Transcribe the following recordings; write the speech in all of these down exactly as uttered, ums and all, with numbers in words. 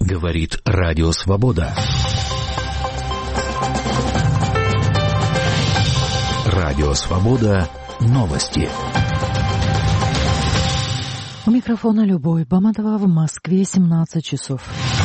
Говорит Радио Свобода. Радио Свобода. Новости. У микрофона Любовь Баматова, в Москве семнадцать часов.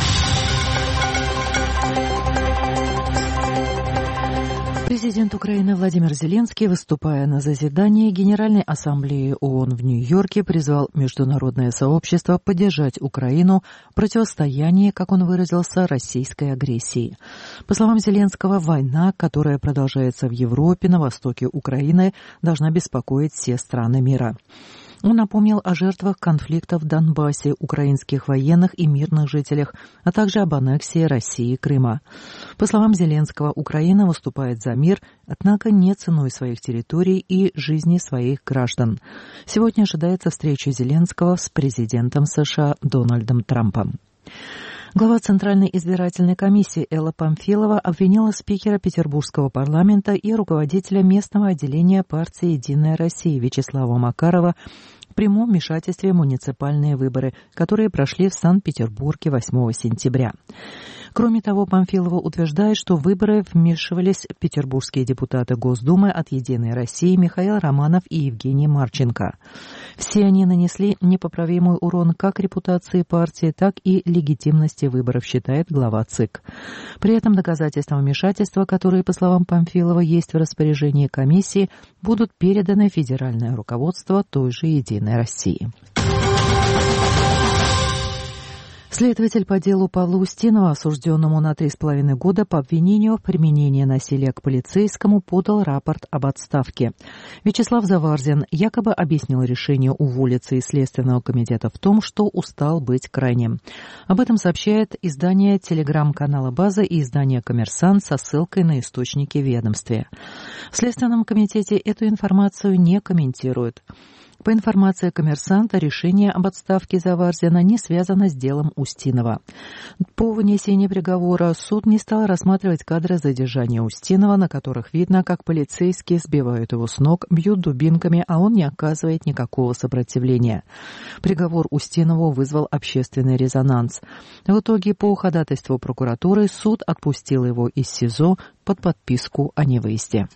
Президент Украины Владимир Зеленский, выступая на заседании Генеральной Ассамблеи ООН в Нью-Йорке, призвал международное сообщество поддержать Украину в противостоянии, как он выразился, российской агрессии. По словам Зеленского, война, которая продолжается в Европе, на востоке Украины, должна беспокоить все страны мира. Он напомнил о жертвах конфликта в Донбассе, украинских военных и мирных жителях, а также об аннексии России Крыма. По словам Зеленского, Украина выступает за мир, однако не ценой своих территорий и жизни своих граждан. Сегодня ожидается встреча Зеленского с президентом США Дональдом Трампом. Глава Центральной избирательной комиссии Элла Памфилова обвинила спикера Петербургского парламента и руководителя местного отделения партии «Единая Россия» Вячеслава Макарова в прямом вмешательстве в муниципальные выборы, которые прошли в Санкт-Петербурге восьмого сентября. Кроме того, Памфилова утверждает, что в выборы вмешивались петербургские депутаты Госдумы от «Единой России» Михаил Романов и Евгений Марченко. Все они нанесли непоправимый урон как репутации партии, так и легитимности выборов, считает глава ЦИК. При этом доказательства вмешательства, которые, по словам Памфилова, есть в распоряжении комиссии, будут переданы в федеральное руководство той же «Единой России». Следователь по делу Павла Устинова, осужденному на три с половиной года по обвинению в применении насилия к полицейскому, подал рапорт об отставке. Вячеслав Заварзин якобы объяснил решение уволиться из Следственного комитета в том, что устал быть крайним. Об этом сообщает издание телеграм-канала «База» и издание «Коммерсант» со ссылкой на источники в ведомстве. В Следственном комитете эту информацию не комментируют. По информации «Коммерсанта», решение об отставке Заварзина не связано с делом Устинова. По вынесении приговора суд не стал рассматривать кадры задержания Устинова, на которых видно, как полицейские сбивают его с ног, бьют дубинками, а он не оказывает никакого сопротивления. Приговор Устинову вызвал общественный резонанс. В итоге, по ходатайству прокуратуры, суд отпустил его из СИЗО под подписку о невыезде.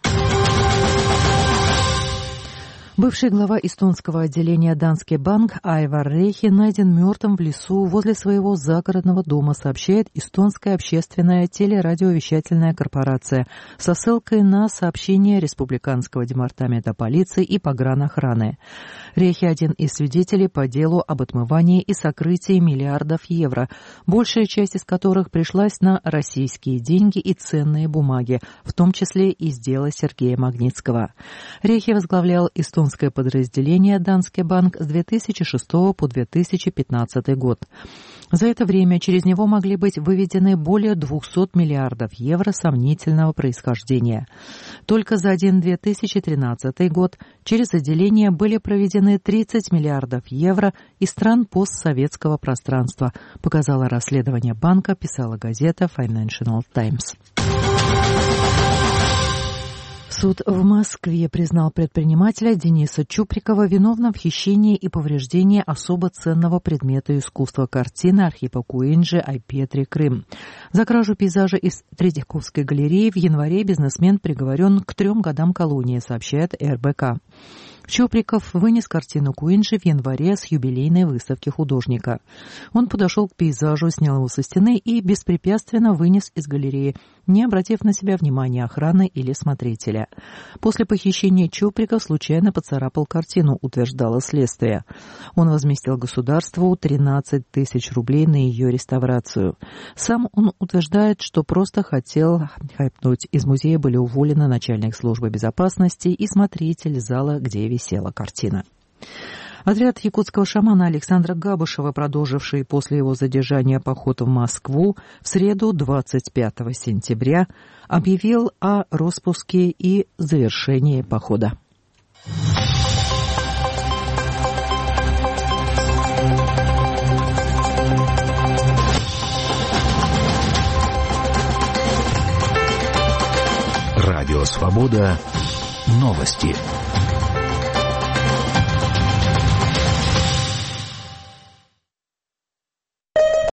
Бывший глава эстонского отделения Danske Bank Айвар Рехи найден мертвым в лесу возле своего загородного дома, сообщает эстонская общественная телерадиовещательная корпорация со ссылкой на сообщение Республиканского департамента полиции и погранохраны. Рехи один из свидетелей по делу об отмывании и сокрытии миллиардов евро, большая часть из которых пришлась на российские деньги и ценные бумаги, в том числе из дела Сергея Магнитского. Рехи возглавлял эстонское подразделение Danske Bank с две тысячи шестого по две тысячи пятнадцатый год. За это время через него могли быть выведены более двухсот миллиардов евро сомнительного происхождения. Только за один две тысячи тринадцатый год через отделение были проведены тридцать миллиардов евро из стран постсоветского пространства, показало расследование банка, писала газета Financial Times. Суд в Москве признал предпринимателя Дениса Чуприкова виновным в хищении и повреждении особо ценного предмета искусства картины Архипа Куинджи «Айпетри. Крым». За кражу пейзажа из Третьяковской галереи в январе бизнесмен приговорен к трем годам колонии, сообщает эр бэ ка. Чуприков вынес картину Куинджи в январе с юбилейной выставки художника. Он подошел к пейзажу, снял его со стены и беспрепятственно вынес из галереи, не обратив на себя внимания охраны или смотрителя. После похищения Чуприков случайно поцарапал картину, утверждало следствие. Он возместил государству тринадцать тысяч рублей на ее реставрацию. Сам он утверждает, что просто хотел хайпнуть. Из музея были уволены начальник службы безопасности и смотритель зала, где висела картина. Отряд якутского шамана Александра Габышева, продолживший после его задержания поход в Москву, в среду двадцать пятого сентября объявил о распуске и завершении похода. Радио Свобода. Новости.